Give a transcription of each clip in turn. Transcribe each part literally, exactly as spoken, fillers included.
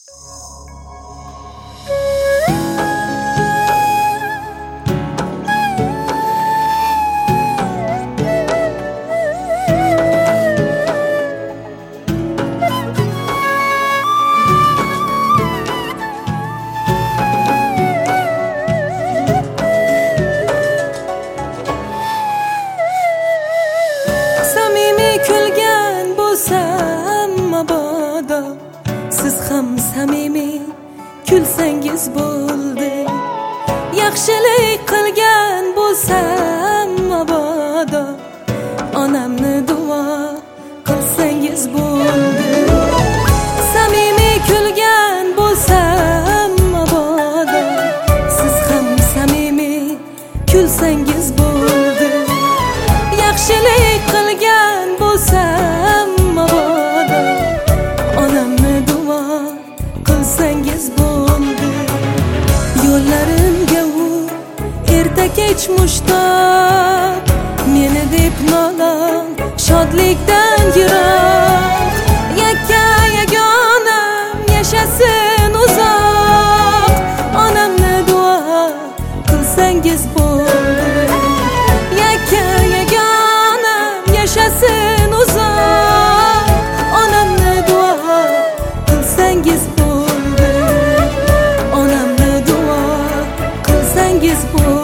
Kulgan bo'lsam mabodo, siz ham samimiy kulsangiz bo'ldi. Yaxshilik qilgan bo'lsam mabodo, onamni duo qilsangiz bo'ldi. Samimiy kulgan bo'lsam mabodo, siz ham samimiy kulsangiz bo'ldi. Yaxshilik qilgan bo'lsam mabodo, onamni duo qilsangiz bo'ldi. Yo'llarimga u erta kech mushtoq, meni deb nolon shodlikdan yiroq. Yakka yagonam yashasin uzoq, onamni duo qilsangiz bo'ldi. Yakka yagonam yashasin uzoq, onamni duo qilsangiz bo'ldi. Onamni duo qilsangiz bo'ldi.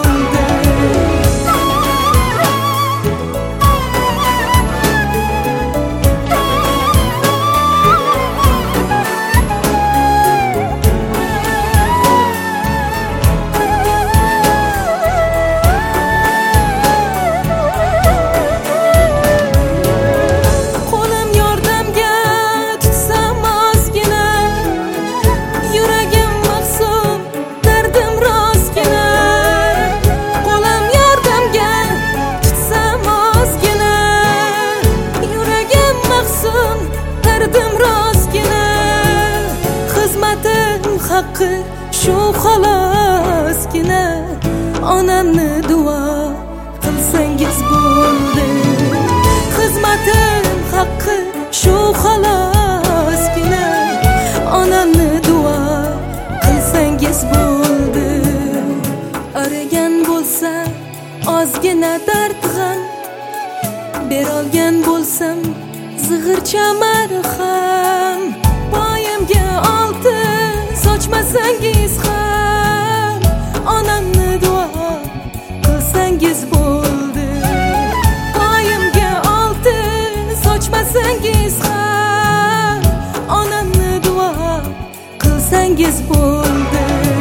Haqqi shu xolosgina, onamni duo qilsangiz bo'ldi. Xizmatim haqqi shu xolosgina, onamni duo qilsangiz bo'ldi. Aragan bo'lsa ozgina dard g'am, berolgan bo'lsam zig'ircha marham. Boyimga oltin sochmasangiz ham, onamni duo qilsangiz bo'ldi. Boyimga oltin sochmasangiz ham, onamni duo qilsangiz bo'ldi.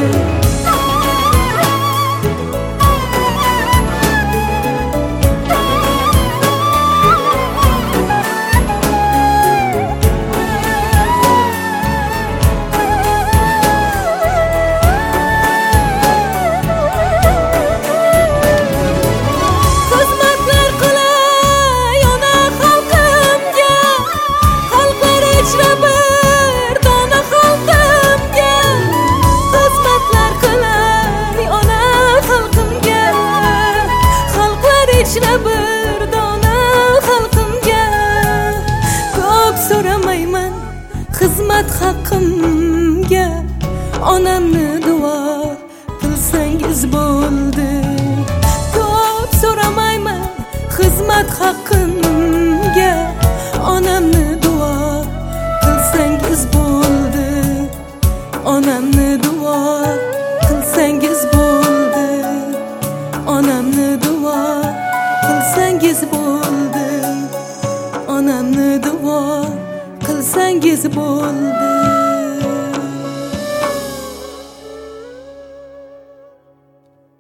Bir dona xalqimga ko'p so'ramayman xizmat haqqimga, onamni duo qilsangiz bo'ldi. Ko'p so'ramayman xizmat haqqimga, onamni duo qilsangiz bo'ldi. Onamni duo qilsangiz bo'ldi. Onamni duo qilsangiz bo'ldi. Onamni duo qilsangiz bo'ldi.